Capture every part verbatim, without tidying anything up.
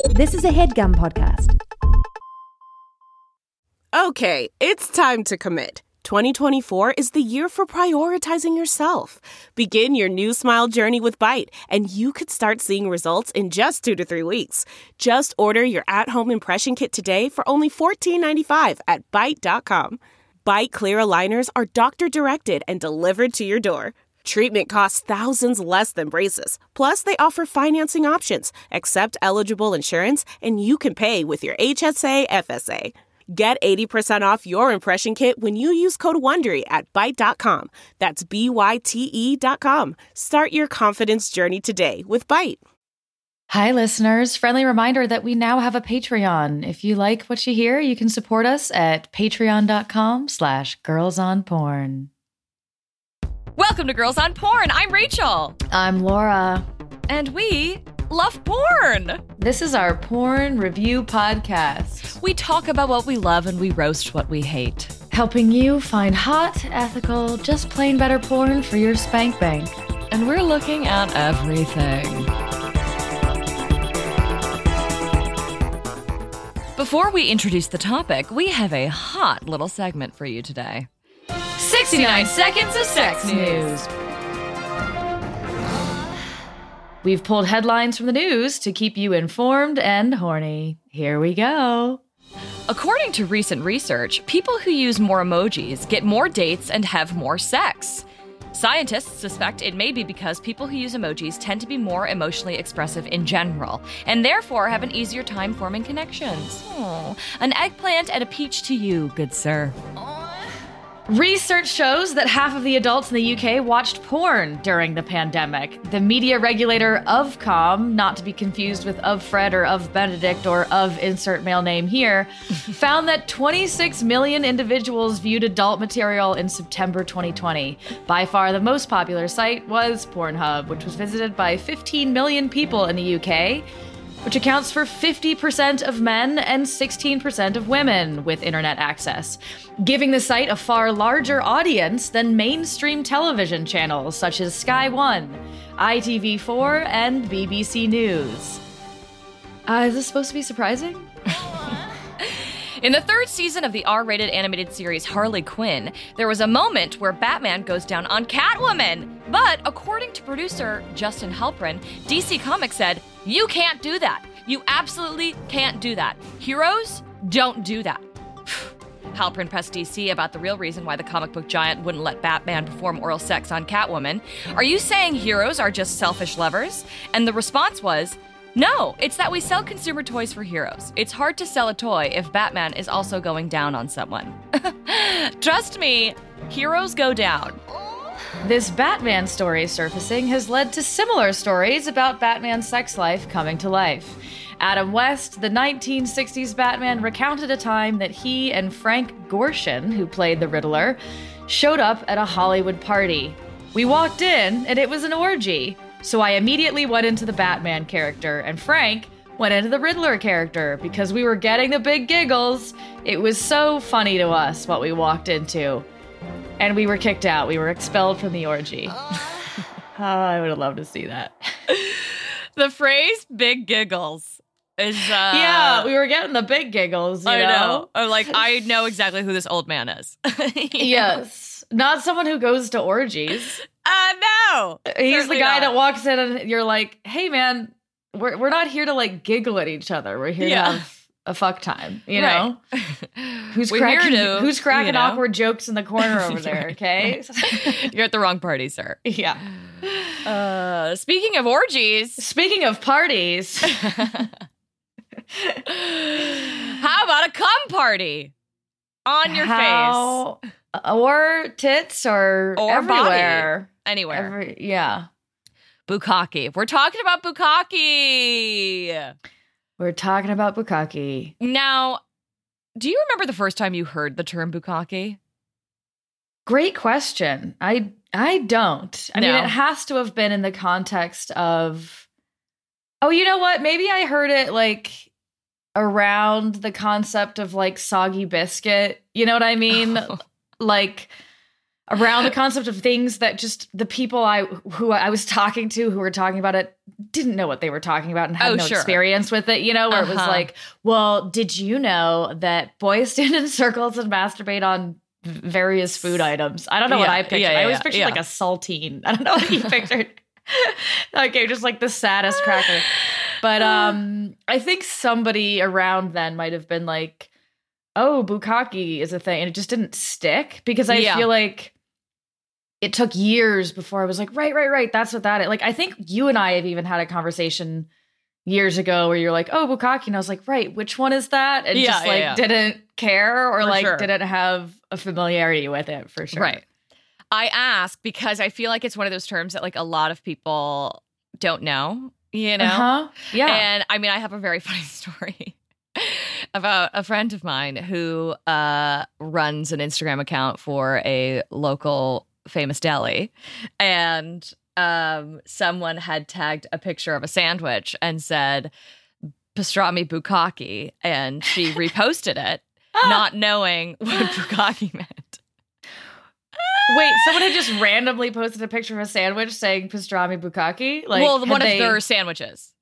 This is a HeadGum podcast. Okay, it's time to commit. twenty twenty-four is the year for prioritizing yourself. Begin your new smile journey with Byte, and you could start seeing results in just two to three weeks. Just order your at-home impression kit today for only fourteen ninety-five at byte dot com. Byte clear aligners are doctor-directed and delivered to your door. Treatment costs thousands less than braces. Plus, they offer financing options, accept eligible insurance, and you can pay with your H S A F S A. Get eighty percent off your impression kit when you use code WONDERY at byte dot com. That's B Y T E dot com. Start your confidence journey today with Byte. Hi, listeners. Friendly reminder that we now have a Patreon. If you like what you hear, you can support us at patreon dot com slash girls on porn. Welcome to Girls on Porn. I'm Rachel. I'm Laura. And we love porn. This is our porn review podcast. We talk about what we love and we roast what we hate. Helping you find hot, ethical, just plain better porn for your spank bank. And we're looking at everything. Before we introduce the topic, we have a hot little segment for you today. sixty-nine seconds of sex news. We've pulled headlines from the news to keep you informed and horny. Here we go. According to recent research, people who use more emojis get more dates and have more sex. Scientists suspect it may be because people who use emojis tend to be more emotionally expressive in general, and therefore have an easier time forming connections. Oh, an eggplant and a peach to you, good sir. Research shows that half of the adults in the U K watched porn during the pandemic. The media regulator Ofcom, not to be confused with of Fred or of Benedict or of insert male name here, found that twenty-six million individuals viewed adult material in September twenty twenty. By far the most popular site was Pornhub, which was visited by fifteen million people in the U K, which accounts for fifty percent of men and sixteen percent of women with internet access, giving the site a far larger audience than mainstream television channels such as Sky One, I T V four, and B B C News. Uh, is this supposed to be surprising? In the third season of the R-rated animated series Harley Quinn, there was a moment where Batman goes down on Catwoman. But according to producer Justin Halpern, D C Comics said, "You can't do that. You absolutely can't do that. Heroes don't do that." Halpern pressed D C about the real reason why the comic book giant wouldn't let Batman perform oral sex on Catwoman. "Are you saying heroes are just selfish lovers?" And the response was, "No, it's that we sell consumer toys for heroes. It's hard to sell a toy if Batman is also going down on someone." Trust me, heroes go down. This Batman story surfacing has led to similar stories about Batman's sex life coming to life. Adam West, the nineteen sixties Batman, recounted a time that he and Frank Gorshin, who played the Riddler, showed up at a Hollywood party. "We walked in, and it was an orgy. So I immediately went into the Batman character, and Frank went into the Riddler character because we were getting the big giggles. It was so funny to us what we walked into. And we were kicked out. We were expelled from the orgy." Oh, I would have loved to see that. The phrase "big giggles" is... Uh, yeah, we were getting the big giggles, you I know? know. Or like, I know exactly who this old man is. Yes. Not someone who goes to orgies. Uh, no. He's Certainly the guy not. that walks in and you're like, "Hey, man, we're we're not here to like giggle at each other. We're here Yeah. to have a fuck time, you Right. know? Who's We're cracking here to, Who's cracking you know. awkward jokes in the corner over there? Okay, You're at the wrong party, sir. yeah. Uh, speaking of orgies, Speaking of parties, how about a cum party on your face how, or tits, or, or everywhere, body, anywhere? Every, yeah. Bukkake. We're talking about bukkake. We're talking about bukkake. Now, do you remember the first time you heard the term bukkake? Great question. I I don't. I No. mean, it has to have been in the context of, oh, you know what? Maybe I heard it like around the concept of like soggy biscuit. You know what I mean? Oh. Like, around the concept of things that just the people I who I was talking to who were talking about it didn't know what they were talking about and had Oh, no sure. experience with it, you know, where it was Uh-huh. like, well, did you know that boys stand in circles and masturbate on various food items? I don't know what Yeah, I pictured. yeah, yeah, I always yeah, pictured yeah. like a saltine. I don't know what you pictured. Okay, just like the saddest cracker. But um, I think somebody around then might have been like, oh, bukkake is a thing. And it just didn't stick because I Yeah. feel like it took years before I was like, right, right, right. That's what that is. Like, I think you and I have even had a conversation years ago where you're like, oh, bukkake. And I was like, right, which one is that? And Yeah, just yeah, like yeah. didn't care or For like sure. didn't have a familiarity with it for sure. Right. I ask because I feel like it's one of those terms that like a lot of people don't know, you know? Uh-huh. Yeah. And I mean, I have a very funny story about a friend of mine who uh, runs an Instagram account for a local famous deli. And um, someone had tagged a picture of a sandwich and said, pastrami bukkake. And she reposted it, not knowing what bukkake meant. Wait, someone had just randomly posted a picture of a sandwich saying pastrami bukkake? Like, well, had one they- of their sandwiches.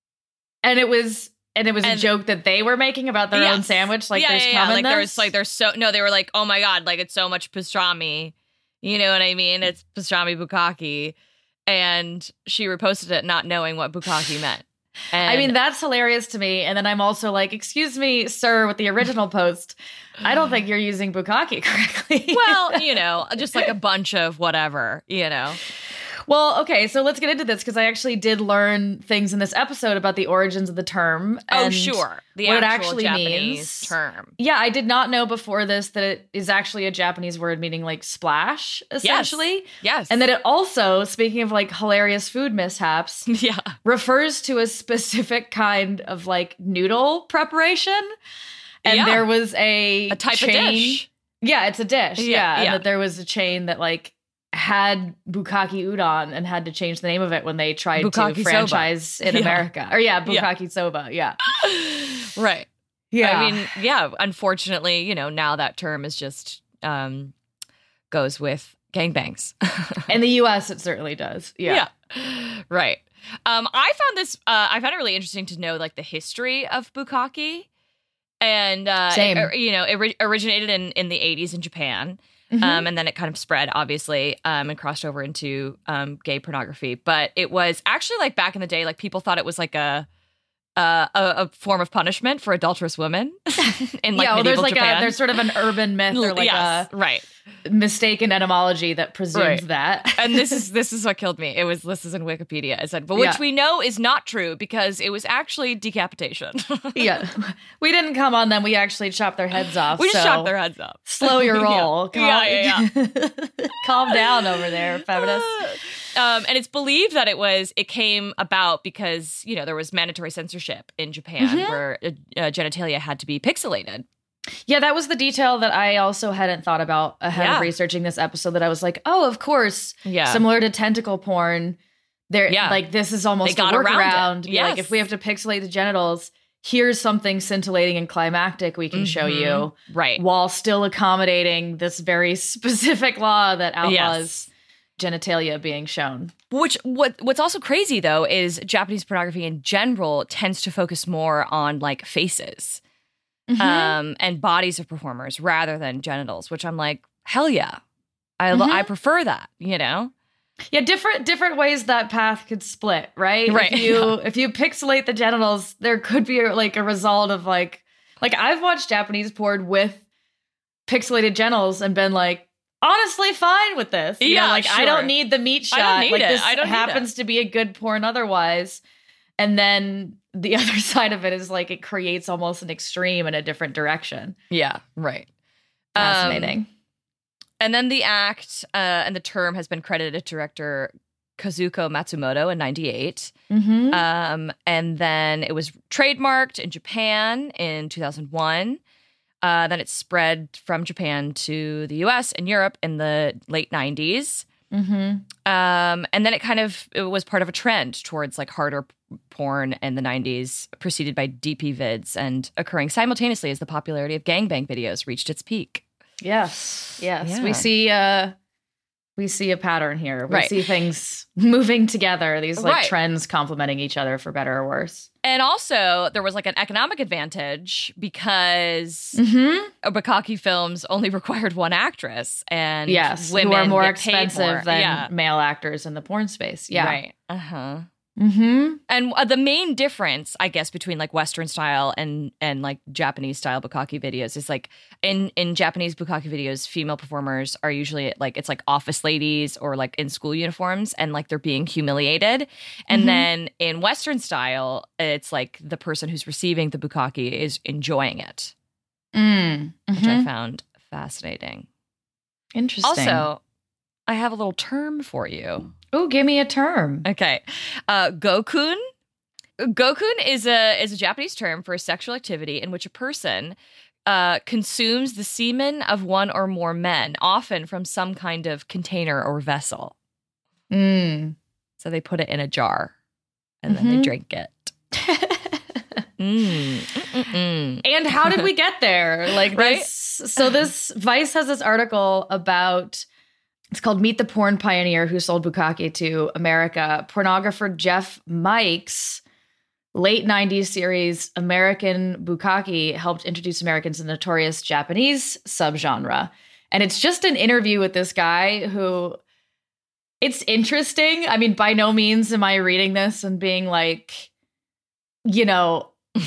and it was and it was And- a joke that they were making about their own Yes. sandwich. Like, yeah, there's yeah, yeah. cum in Like this? there's like there's so no, they were like, oh my god, like it's so much pastrami. You know what I mean? It's pastrami bukkake, and she reposted it not knowing what bukkake meant. And I mean, that's hilarious to me. And then I'm also like, excuse me, sir, with the original post, I don't think you're using bukkake correctly. well, you know, just like a bunch of whatever, you know. Well, okay, so let's get into this because I actually did learn things in this episode about the origins of the term. Oh, and sure, the what it actual actually Japanese means. term. Yeah, I did not know before this that it is actually a Japanese word meaning like splash, essentially. Yes, And that it also, speaking of like hilarious food mishaps, yeah, refers to a specific kind of like noodle preparation. And Yeah. there was a, a type chain. of dish. Yeah, it's a dish. Yeah, Yeah, and yeah. that there was a chain that like had bukkake udon and had to change the name of it when they tried Bukkake to soba. franchise in Yeah. America. Or yeah, Yeah. bukkake soba. Yeah. Right. Yeah. I mean, yeah, unfortunately, you know, now that term is just um goes with gangbangs. in the U S it certainly does. Yeah. Yeah. Right. Um, I found this, uh, I found it really interesting to know like the history of bukkake. And, uh, Same. it- you know, it ri- originated in, in the eighties in Japan. Mhm. Um, and then it kind of spread, obviously, um, and crossed over into um, gay pornography. But it was actually like back in the day, like people thought it was like a uh, a, a form of punishment for adulterous women in like yeah, well, there's medieval like Japan. a there's sort of an urban myth or like yes, right. a mistaken etymology that presumes Right. that. And this is this is what killed me. It was this is in Wikipedia. It said, but which Yeah. we know is not true because it was actually decapitation. yeah, we didn't come on them. We actually chopped their heads off. we just so chopped their heads up. Slow your roll. Yeah, yeah, yeah. yeah. Calm down over there, feminist. Um, and it's believed that it was it came about because you know there was mandatory censorship in Japan Mhm. where uh, uh, genitalia had to be pixelated. Yeah, that was the detail that I also hadn't thought about ahead Yeah. of researching this episode. That I was like, oh, of course, Yeah, similar to tentacle porn. There, Yeah. like this is almost They a got around workaround. it. Yeah, Like Yes. if we have to pixelate the genitals, here's something scintillating and climactic we can show Mhm. you, right. while still accommodating this very specific law that outlaws Yes. genitalia being shown. Which what what's also crazy though is Japanese pornography in general tends to focus more on like faces Mm-hmm. um, and bodies of performers rather than genitals. Which I'm like, hell yeah, I lo- Mhm. I prefer that. You know, Yeah, different different ways that path could split, right? Right. If you if you pixelate the genitals, there could be like a result of like like I've watched Japanese porn with pixelated genitals and been like, honestly fine with this. You know, Yeah, like I sure. don't need the meat shot. I don't need like it. this I don't need happens to be a good porn otherwise. And then the other side of it is like it creates almost an extreme in a different direction. yeah, right. Fascinating. Um, and then the act uh, and the term has been credited to director Kazuko Matsumoto in ninety-eight. mm-hmm. Um, and then it was trademarked in Japan in two thousand one. Uh, then it spread from Japan to the U S and Europe in the late nineties. mm-hmm. Um, and then it kind of it was part of a trend towards like harder p- porn in the nineties, preceded by D P vids and occurring simultaneously as the popularity of gangbang videos reached its peak. Yes. Yes. Yeah. We see uh we see a pattern here. We Right. see things moving together, these like Right. trends complementing each other for better or worse. And also, there was like an economic advantage because Mm-hmm. bukkake films only required one actress, and Yes, women who are more get paid expensive more. than yeah. male actors in the porn space. Yeah. Right. Uh huh. Mm-hmm. And uh, the main difference, I guess, between like Western style and and like Japanese style bukkake videos is like in in Japanese bukkake videos, female performers are usually like it's like office ladies or like in school uniforms, and like they're being humiliated. And Mhm. then in Western style, it's like the person who's receiving the bukkake is enjoying it, Mm. which Mhm. I found fascinating. Interesting. Also, I have a little term for you. oh, give me a term. Okay. Uh, gokun. Gokun is a is a Japanese term for a sexual activity in which a person uh, consumes the semen of one or more men, often from some kind of container or vessel. Mm. So they put it in a jar and then they Mhm. drink it. Mm. Mm-mm-mm. And how did we get there? Like, Right? this, so this Vice has this article about, it's called Meet the Porn Pioneer Who Sold Bukkake to America. Pornographer Jeff Mike's late nineties series American Bukkake helped introduce Americans to the notorious Japanese subgenre. And it's just an interview with this guy who, it's interesting. I mean, by no means am I reading this and being like, you know,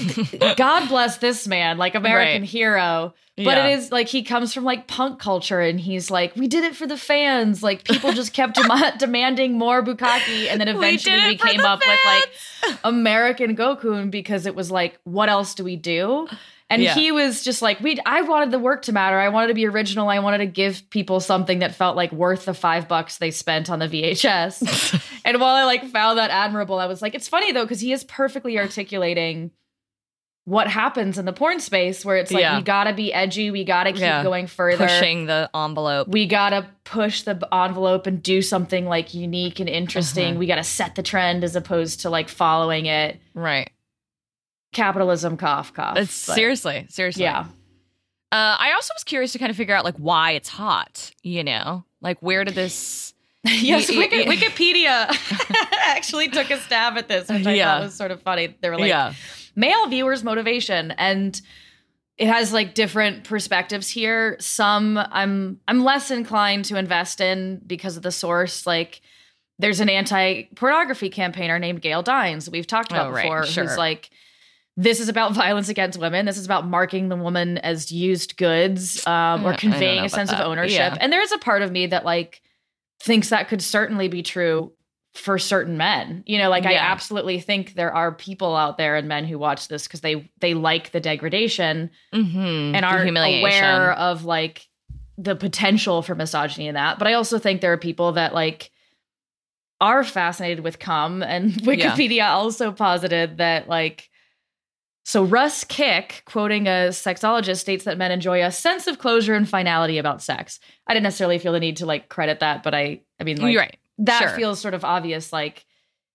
God bless this man, like American Right. hero. But Yeah. it is like he comes from like punk culture and he's like, we did it for the fans. Like people just kept dem- demanding more bukkake. And then eventually did we, it for came the up with like American Gokun because it was like, what else do we do? And Yeah. he was just like, we. I wanted the work to matter. I wanted to be original. I wanted to give people something that felt like worth the five bucks they spent on the V H S. And while I like found that admirable, I was like, it's funny though, because he is perfectly articulating what happens in the porn space where it's like, Yeah. we gotta be edgy. We gotta keep Yeah. going further. Pushing the envelope. We gotta push the b- envelope and do something like unique and interesting. Uh-huh. We gotta set the trend as opposed to like following it. Right. Capitalism, cough, cough. It's But, seriously, seriously. yeah. Uh, I also was curious to kind of figure out like why it's hot, you know? Like where did this Yes, Y- y- Wiki- y- Wikipedia actually took a stab at this, which I Yeah. thought was sort of funny. They were like, Yeah. male viewers' motivation, and it has like different perspectives here. Some I'm I'm less inclined to invest in because of the source. Like, there's an anti-pornography campaigner named Gail Dines that we've talked about Oh, right, before, sure. who's like, this is about violence against women. This is about marking the woman as used goods, um, I or don't conveying know a sense about of that. ownership. Yeah. And there is a part of me that like thinks that could certainly be true for certain men. You know, like I Yeah. absolutely think there are people out there and men who watch this because they they like the degradation Mm-hmm. and are aware of like the potential for misogyny in that. But I also think there are people that like are fascinated with cum, and Wikipedia also posited that like, so Russ Kick, quoting a sexologist, states that men enjoy a sense of closure and finality about sex. I didn't necessarily feel the need to like credit that, but I I mean like You're right. that Sure. feels sort of obvious. Like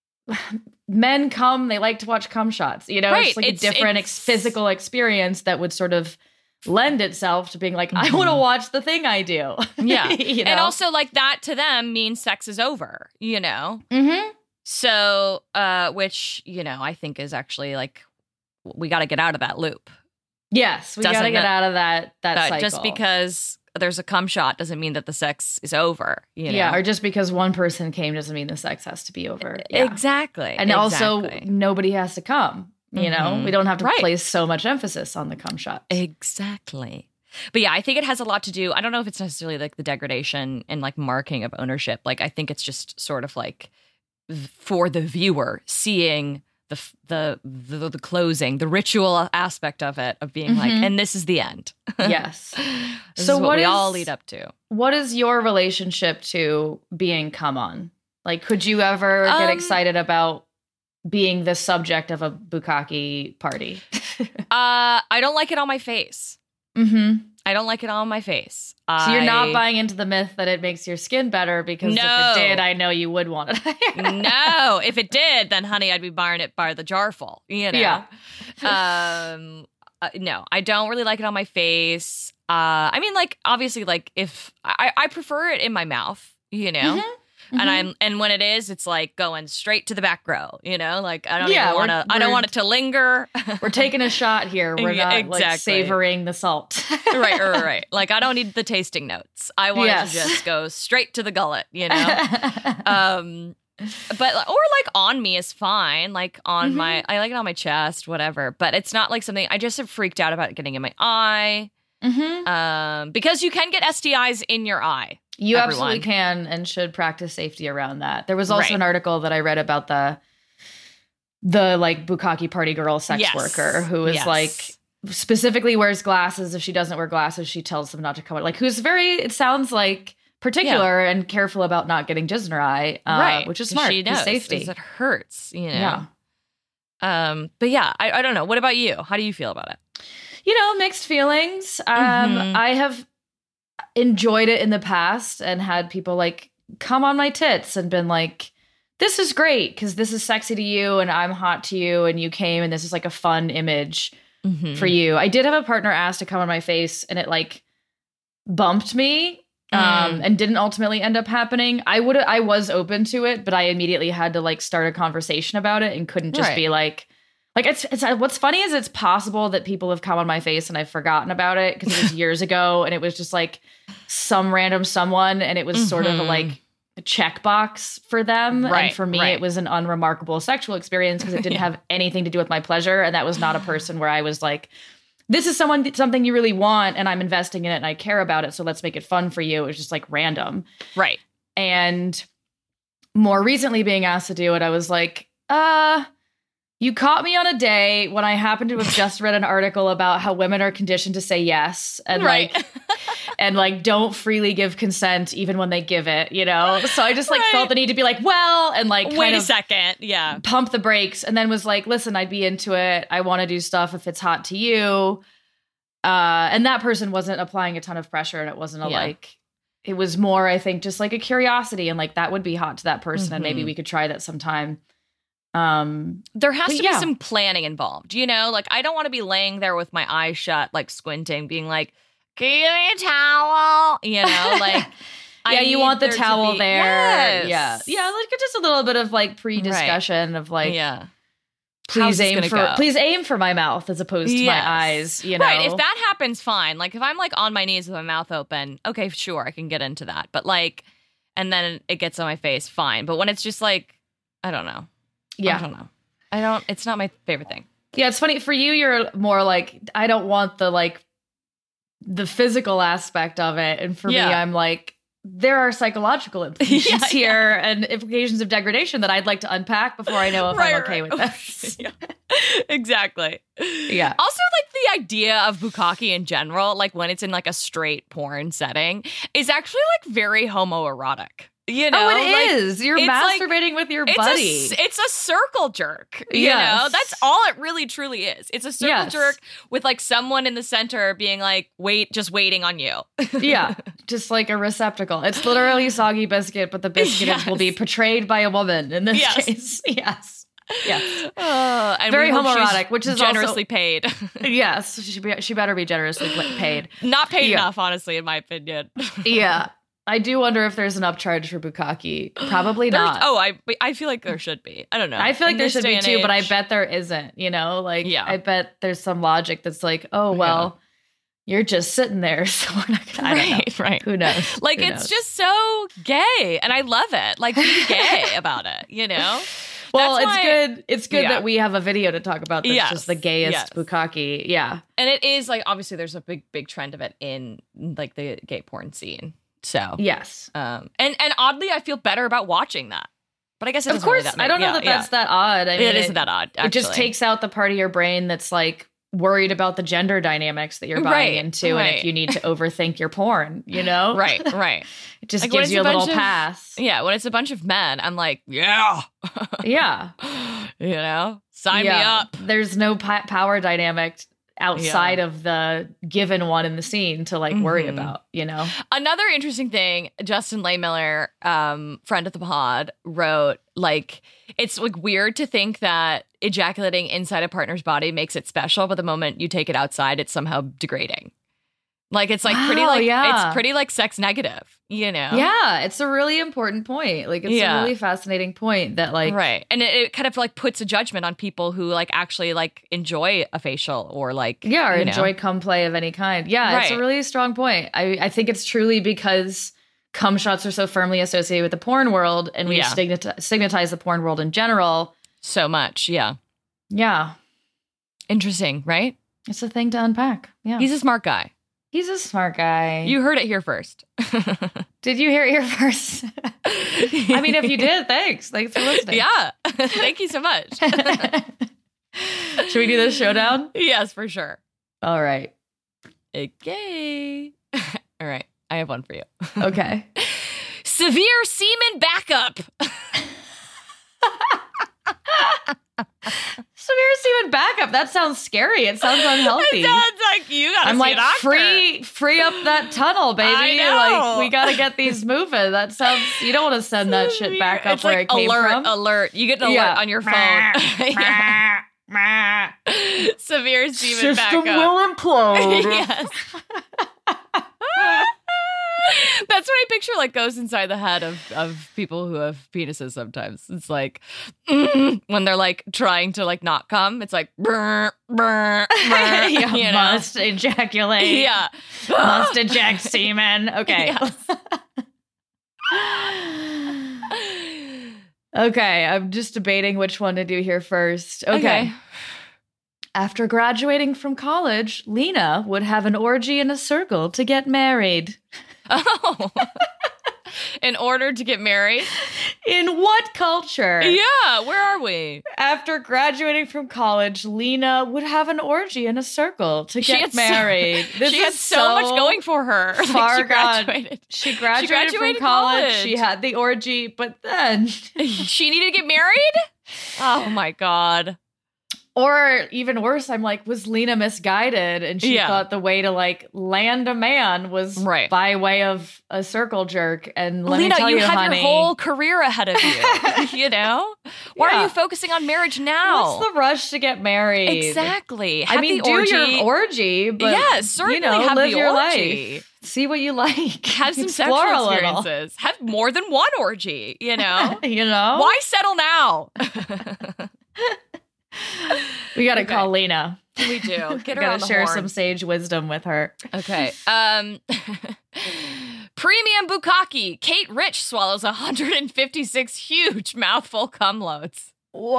men come, they like to watch cum shots. You know, Right. it's like It's- a different ex- it's- physical experience that would sort of lend itself to being like, I Mhm. want to watch the thing I do. Yeah. you know? And also like that to them means sex is over, you know? Mhm. So, uh, which, you know, I think is actually like, we got to get out of that loop. yes, we got to Doesn't get that- out of that that That cycle. just because there's a cum shot doesn't mean that the sex is over, you know? yeah, or just because one person came doesn't mean the sex has to be over. Yeah. Exactly. And also, Exactly. nobody has to come. You know, Mhm. we don't have to Right. place so much emphasis on the cum shots. Exactly. But yeah, I think it has a lot to do. I don't know if it's necessarily like the degradation and like marking of ownership. Like, I think it's just sort of like v- for the viewer seeing the f- the the, the closing, the ritual aspect of it, of being like, Mhm. and this is the end. Yes. This So is what, what we all is- lead up to. What is your relationship to being come on? Like, could you ever get Um, excited about being the subject of a bukkake party? Uh, I don't like it on my face. Mm-hmm. I don't like it on my face. So you're not I- buying into the myth that it makes your skin better, because No. if it did, I know you would want it. No, if it did, then honey, I'd be buying it by the jarful. You know. Yeah. um. uh, no, I don't really like it on my face. Uh. I mean, like obviously, like if I I prefer it in my mouth. you know? Mm-hmm. Mm-hmm. And I'm and when it is, it's like going straight to the back row, you know? Like I don't Yeah, even want to I don't want it to linger. We're taking a shot here. We're Yeah, not exactly. like savoring the salt. right, right, right. Like I don't need the tasting notes. I want Yes. it to just go straight to the gullet, you know? um but or like on me is fine. Like on Mhm. my I like it on my chest, whatever. But it's not like something I just have freaked out about getting in my eye. Mm-hmm. Um because you can get S T Is in your eye. You everyone. absolutely can and should practice safety around that. There was also Right. an article that I read about the the like bukkake party girl sex Yes. worker who is Yes. like specifically wears glasses. If she doesn't wear glasses, she tells them not to come out. Like who's very, it sounds like particular and careful about not getting jizz in her eye, uh, right. which is 'Cause smart. She It's knows safety. 'cause it hurts, you know? Yeah. Um, but yeah, I, I don't know. What about you? How do you feel about it? You know, mixed feelings. Um, Mhm. I have enjoyed it in the past and had people like come on my tits and been like, this is great because this is sexy to you and I'm hot to you and you came and this is like a fun image Mm-hmm. for you. I did have a partner ask to come on my face and it like bumped me um, Mm. and didn't ultimately end up happening. I would I was open to it, but I immediately had to like start a conversation about it and couldn't just Right. be like, like it's, it's what's funny is it's possible that people have come on my face and I've forgotten about it because it was years ago and it was just like some random someone and it was sort of a, Mhm. like a checkbox for them. Right, And for me, right. it was an unremarkable sexual experience because it didn't have anything to do with my pleasure. And that was not a person where I was like, this is someone something you really want and I'm investing in it and I care about it. So let's make it fun for you. It was just like random. Right. And more recently being asked to do it, I was like, uh, you caught me on a day when I happened to have just read an article about how women are conditioned to say yes and Right. like and like don't freely give consent even when they give it, you know? So I just like Right. felt the need to be like, well, and like Wait kind a of second. Yeah. pump the brakes and then was like, listen, I'd be into it. I want to do stuff if it's hot to you. Uh, and that person wasn't applying a ton of pressure and it wasn't a Yeah. like, it was more, I think, just like a curiosity and like that would be hot to that person and maybe Mhm. we could try that sometime. Um, There has But to yeah. be some planning involved, you know? Like, I don't want to be laying there with my eyes shut, like squinting, being like, can you give me a towel? You know, like, I yeah, you need want the there to towel be- there. Yes. Yeah. Yeah. Like just a little bit of like pre-discussion of like, yeah. How's please this aim gonna for, go? please aim for my mouth as opposed to Yes. my eyes, you know? Right. If that happens, fine. Like, if I'm like on my knees with my mouth open, okay, sure, I can get into that. But like, and then it gets on my face, fine. But when it's just like, I don't know. yeah. I don't know. I don't, it's not my favorite thing. Yeah, it's funny for you. You're more like I don't want the like the physical aspect of it, and for Yeah. me, I'm like there are psychological implications Yeah, here and implications of degradation that I'd like to unpack before I know if Right, I'm okay right. with this. Yeah. Exactly. Yeah. Also, like the idea of bukkake in general, like when it's in like a straight porn setting, is actually like very homoerotic. You know, oh, it like, is. You're it's like- masturbating with your It's buddy. a it's a circle jerk. You Yes. know, that's all it really truly is. It's a circle Yes. jerk with like someone in the center being like, wait, just waiting on you. Yeah, just like a receptacle. It's literally soggy biscuit, but the biscuit Yes. will be portrayed by a woman in this Yes. case. Yes. Yes. Uh, and Very we hope she's homoerotic, which is generously also- paid. Yes. She, be, she better be generously pla- paid. Not paid Yeah. enough, honestly, in my opinion. Yeah. I do wonder if there's an upcharge for bukkake. Probably There's- not. Oh, I I feel like there should be. I don't know. I feel like In there this should day be and too, but I age- bet there isn't, you know? Like, Yeah. I bet there's some logic that's like, oh, well, you're just sitting there. So we're not going to, I don't know. Right, right. Who knows? Like, Who it's knows? just so gay, and I love it. Like, be gay about it, you know? Well, That's it's why- good. It's good Yeah. that we have a video to talk about that's Yes, just the gayest yes. bukkake. Yeah. And it is, like, obviously there's a big, big trend of it in, like, the gay porn scene. So, Yes. um, and, and oddly, I feel better about watching that. But I guess it Of doesn't really course. that I don't know yeah, that yeah. that's that odd. I mean, It isn't that odd, It just actually. takes out the part of your brain that's like worried about the gender dynamics that you're buying Right, into and right. if you need to overthink your porn, you know? Right, right. It just Like, when gives it's you a a little bunch of- pass. Yeah, when it's a bunch of men, I'm like, yeah. Yeah. You know? Sign me Yeah. up. There's no pa- power dynamic outside of the given one in the scene to like worry Mhm. about, you know? Another interesting thing, Justin Laymiller, um, friend of the pod, wrote, like, it's like weird to think that ejaculating inside a partner's body makes it special, but the moment you take it outside, it's somehow degrading. Like it's like Wow, pretty like yeah. it's pretty like sex negative, you know? Yeah, it's a really important point. Like it's Yeah. a really fascinating point that like Right. And it, it kind of like puts a judgment on people who like actually like enjoy a facial or like yeah, or you know. enjoy cum play of any kind. Yeah, it's a Right. really strong point. I, I think it's truly because cum shots are so firmly associated with the porn world and we Yeah. stigmatize, stigmatize the porn world in general. so much. Yeah. Yeah, Interesting, right? it's a thing to unpack. Yeah. He's a smart guy. He's a smart guy. You heard it here first. Did you hear it here first? I mean, if you did, thanks. Thanks for listening. Yeah. Thank you so much. Should we do this showdown? Yes, for sure. All right. Okay. All right. I have one for you. Okay. Severe semen backup. Severe semen backup. That sounds scary. It sounds unhealthy. It sounds like you gotta I'm see like, a doctor. free, free up that tunnel, baby. I know. Like, we gotta get these moving. That sounds. You don't want to send that shit back up It's where like it came alert, from. alert. You get an alert Yeah. on your phone. Yeah. Severe semen System backup. will implode. Yes. That's what I picture like goes inside the head of, of people who have penises sometimes. It's like mm, when they're like trying to like not come, it's like brr, brr, brr, Yeah, you know? must ejaculate. Yeah. Must eject semen. Okay. Yes. Okay, I'm just debating which one to do here first. Okay. Okay. After graduating from college, Lena would have an orgy in a circle to get married. Oh. In order to get married? In what culture? Yeah, where are we? After graduating from college, Lena would have an orgy in a circle to She get had so- married. This she is had so, much going for her. Like, far she gone. graduated. She graduated, graduated from college. college. She had the orgy, but then, She needed to get married? Oh my God. or even worse, I'm like, was Lena misguided? And she Yeah. thought the way to like land a man was Right. by way of a circle jerk. And let Lena, me tell you, you, have honey, your whole career ahead of you. You know? Why Yeah. are you focusing on marriage now? what's the rush to get married? Exactly. Have I mean, the do orgy. your orgy, but Yes, certainly you know, have live the your orgy. life. See what you like. Have some Explore sexual a little. experiences. Have more than one orgy, you know? You know? Why settle now? We got to Okay. call Lena. We do. Get her Got on to the share horn. some sage wisdom with her. Okay. Um, premium bukkake. Kate Rich swallows one hundred fifty-six huge mouthful cum loads.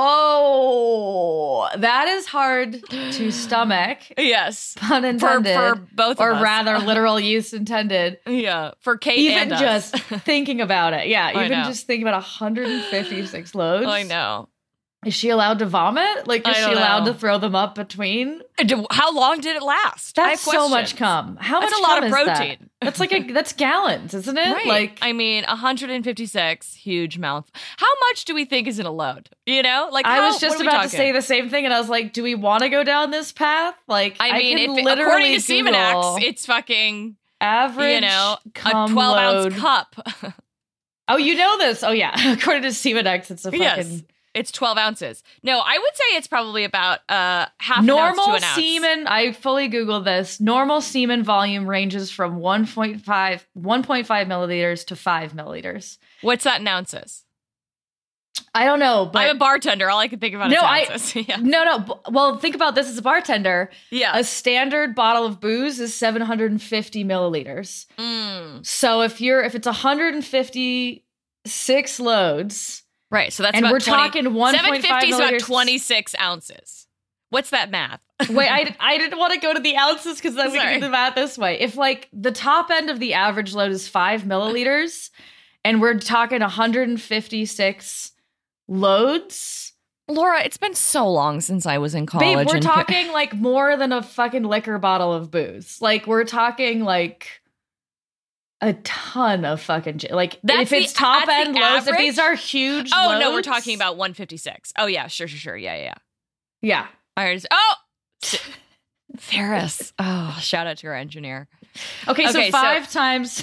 Whoa, that is hard to stomach. Yes. Pun For, intended. for both of or us. rather, literal use intended. Yeah. For Kate Even and us. just thinking about it. Yeah, I even know. just thinking about one hundred fifty-six loads. I know. Is she allowed to vomit? Like, is I she don't allowed know. to throw them up between? And How long did it last? I That's have so much questions. cum. How That's much a lot cum of is that? protein. That's like a that's gallons, isn't it? Right. Like, I mean, one hundred fifty-six huge mouth. How much do we think is in a load? You know, like I how- was what just are we about to talking? say the same thing, and I was like, "Do we want to go down this path?" Like, I mean, can if, literally according to Google Semenax, it's fucking average, you know a cum twelve load. ounce cup. Oh, you know this? Oh, yeah. According to Semenax, it's a fucking Yes, it's twelve ounces. No, I would say it's probably about uh half an ounce normal to an ounce. semen. I fully Googled this. Normal semen volume ranges from one point five milliliters to five milliliters. What's that in ounces? I don't know, but I'm a bartender. All I can think about No, is I- ounces. yeah. no, no. b- Well, think about this as a bartender. Yeah. A standard bottle of booze is seven hundred fifty milliliters. Mm. So if you're if it's one hundred fifty-six loads, Right. So that's and about we're twenty talking one seven point five fifty is about milliliters. twenty-six ounces. What's that math? Wait, I, I didn't want to go to the ounces because then we Sorry. can do the math this way. If like the top end of the average load is five milliliters, and we're talking one hundred fifty-six loads, Laura, it's been so long since I was in college. babe, we're and- talking like more than a fucking liquor bottle of booze. Like we're talking like a ton of fucking j- like That's if it's the- top that's end the loads, if average? these are huge. Oh no, we're loads- talking about one fifty-six. Oh yeah, sure, sure, sure. Yeah, yeah. yeah. All right. Oh, Ferris. Oh, shout out to our engineer. Okay, so Okay, so- five times.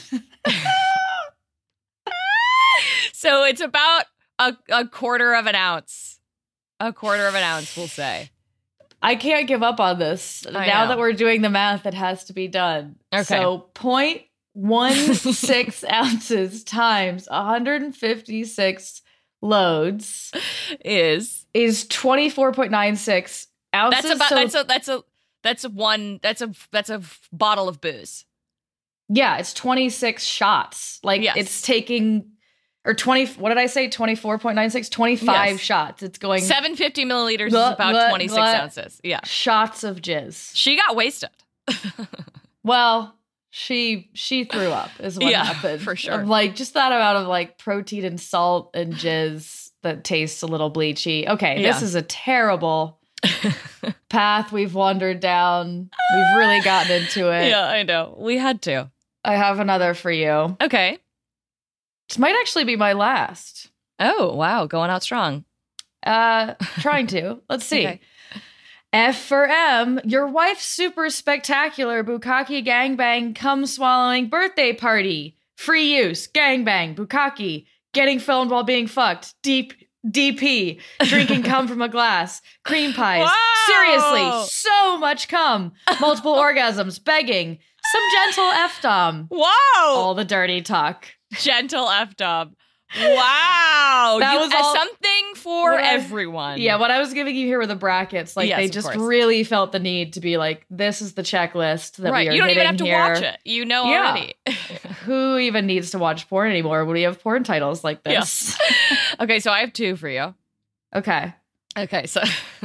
So it's about a, a quarter of an ounce. A quarter of an ounce, we'll say. I can't give up on this. I now know. that we're doing the math, it has to be done. Okay. So zero point one six ounces times one hundred fifty-six loads Is is twenty-four point nine six ounces. that's about So- that's a that's a that's a one that's a that's a f- bottle of booze. Yeah, it's twenty-six shots. Like Yes. it's taking, or twenty, what did I say? twenty-four point nine six, twenty-five Yes. shots. It's going seven hundred fifty milliliters Glut, is about glut, twenty-six glut. ounces. Yeah. shots of jizz. She got wasted. Well, she she threw up is what Yeah, happened. for sure. Of, like just that amount of like protein and salt and jizz that tastes a little bleachy. Okay, this Yeah. is a terrible path we've wandered down. We've really gotten into it. Yeah, I know. We had to. I have another for you. Okay. This might actually be my last. Oh, wow. Going out strong. Uh, trying to. Let's see. Okay. F for M, your wife's super spectacular bukkake gangbang cum swallowing birthday party. Free use, gangbang, bukkake, getting filmed while being fucked, deep D P, drinking cum from a glass, cream pies. Wow. Seriously, so much cum, multiple orgasms, begging, some gentle F-dom, Wow. all the dirty talk. Gentle F-dom. Wow. That You- was uh, all- something for What I- everyone. Yeah, what I was giving you here were the brackets. Like Yes, they of just course. really felt the need to be like, this is the checklist that Right. we are You don't even have hitting to here. watch it. You know Yeah. already. Who even needs to watch porn anymore when we have porn titles like this? Okay, so I have two for you. Okay. Okay, so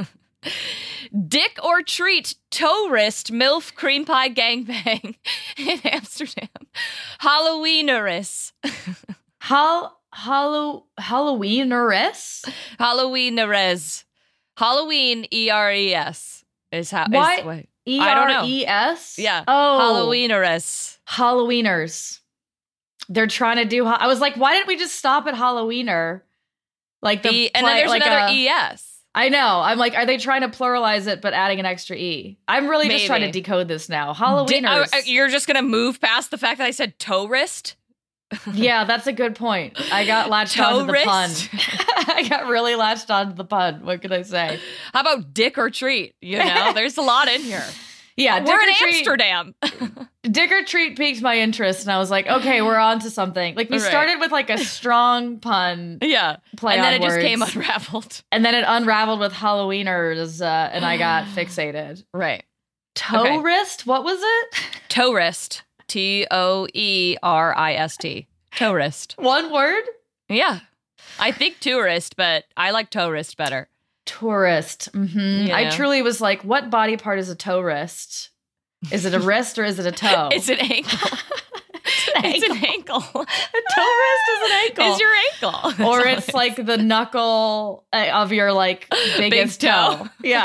Dick or treat toe wrist MILF cream pie gangbang in Amsterdam. Halloweeneris. Hal Hallow Halloweeneris? Halloweeneres. Halloween E R E S is how. Why- Is, wait. E I don't know. R E S? Yeah. Oh. Halloweeneris. Halloweeners. They're trying to do. I was like, why didn't we just stop at Halloweener? Like the E, and then pla- there's like another a- E S. I know. I'm like, are they trying to pluralize it but adding an extra E? I'm really just Maybe. trying to decode this now. Di- Halloweeners. oh, uh, you're just gonna move past the fact that I said toe wrist? Yeah, that's a good point. I got latched Toe onto the pun. wrist? I got really latched onto the pun. What can I say? How about dick or treat? You know, there's a lot in here. Yeah, We're Dick in or Treat, Amsterdam. Dick or Treat piqued my interest, and I was like, okay, we're on to something. Like, we Right. started with like a strong pun Yeah. play and then on it just words, came unraveled. and then it unraveled with Halloweeners, uh, and I got fixated. Right. Toe Okay. wrist? What was it? Toe wrist. T O E R I S T. Toe wrist. One word? Yeah. I think tourist, but I like toe wrist better. Tourist. hmm You I know? truly was like, what body part is a toe wrist? Is it a wrist or is it a toe? It's an ankle. It's an ankle. A toe wrist is an ankle. It's your ankle. or it's like the knuckle uh, of your like biggest Big toe. toe. Yeah.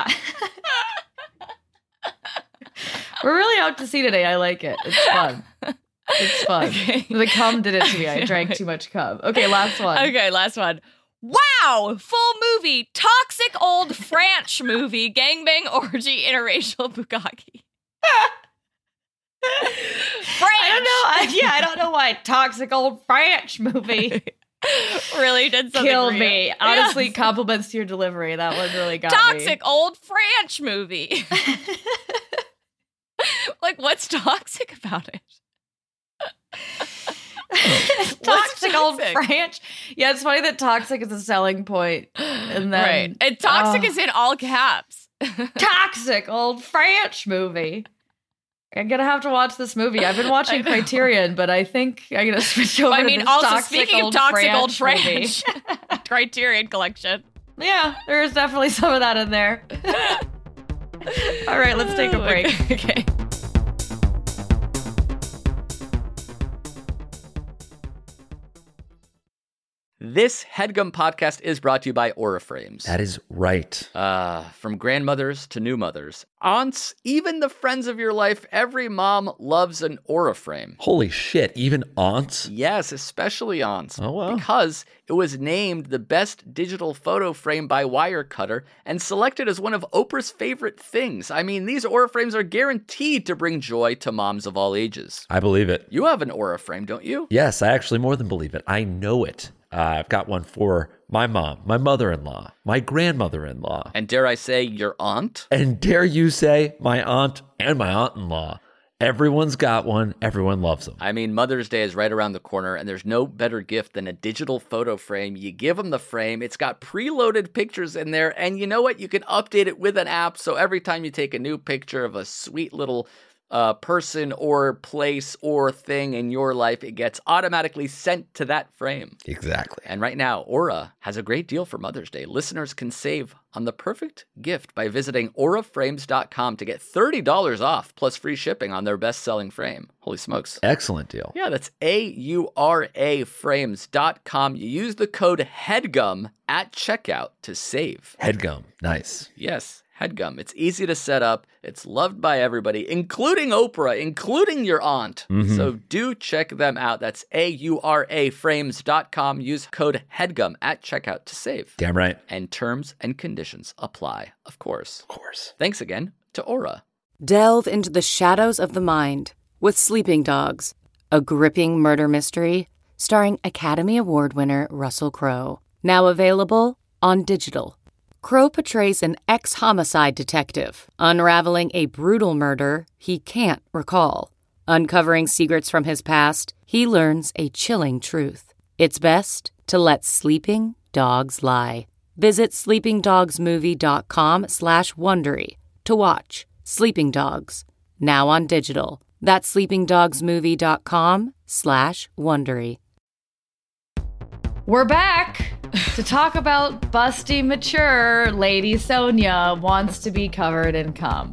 We're really out to sea today. I like it. It's fun. It's fun. Okay. The cum did it to me. I drank too much cum. Okay, last one. Okay, last one. Wow! Full movie. Toxic old French movie. Gangbang orgy interracial bukkake. French! I don't know. I, yeah, I don't know why toxic old French movie Really did something killed for you. me. Honestly, Yes. compliments to your delivery. That one really got me. Toxic old French movie. Like, what's toxic about it? toxic old toxic? French. Yeah, it's funny that toxic is a selling point. And then right. And toxic oh. is in all caps. toxic old French movie. I'm gonna have to watch this movie. I've been watching I know. Criterion, but I think I'm gonna switch over I to this this also toxic speaking old of toxic French old movie. French, Criterion Collection. Yeah, there's definitely some of that in there. All right, let's take a break. Okay. This HeadGum podcast is brought to you by Auraframes. That is right. Uh, from grandmothers to new mothers, aunts, even the friends of your life, every mom loves an Auraframe. Holy shit, even aunts? Yes, especially aunts. Oh, wow. Because it was named the best digital photo frame by Wirecutter and selected as one of Oprah's favorite things. I mean, these Auraframes are guaranteed to bring joy to moms of all ages. I believe it. You have an Auraframe, don't you? Yes, I actually more than believe it. I know it. Uh, I've got one for my mom, my mother-in-law, my grandmother-in-law. And dare I say, your aunt? And dare you say, my aunt and my aunt-in-law. Everyone's got one. Everyone loves them. I mean, Mother's Day is right around the corner, and there's no better gift than a digital photo frame. You give them the frame. It's got preloaded pictures in there, and you know what? You can update it with an app, so every time you take a new picture of a sweet little uh, person or place or thing in your life, it gets automatically sent to that frame. Exactly. And right now, Aura has a great deal for Mother's Day. Listeners can save on the perfect gift by visiting aura frames dot com to get thirty dollars off plus free shipping on their best-selling frame. Holy smokes. Excellent deal. Yeah, that's A U R A frames dot com. You use the code HEADGUM at checkout to save. Headgum. Nice. Yes, HEADGUM. It's easy to set up. It's loved by everybody, including Oprah, including your aunt. Mm-hmm. So do check them out. That's A U R A frames dot com. Use code HEADGUM at checkout to save. Damn right. And terms and conditions apply, of course. Of course. Thanks again to Aura. Delve into the shadows of the mind with Sleeping Dogs, a gripping murder mystery starring Academy Award winner Russell Crowe. Now available on digital. Crowe portrays an ex-homicide detective unraveling a brutal murder he can't recall. Uncovering secrets from his past, he learns a chilling truth. It's best to let sleeping dogs lie. Visit sleepingdogsmovie.com slash Wondery to watch Sleeping Dogs, now on digital. That's sleepingdogsmovie.com slash Wondery. We're back to talk about busty mature Lady Sonia wants to be covered in cum.